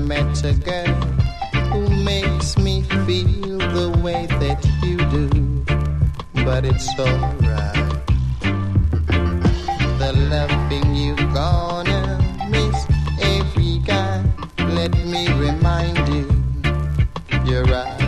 met a girl who makes me feel the way that you do, but it's alright. The loving you gonna miss every guy. Let me remind you, you're right.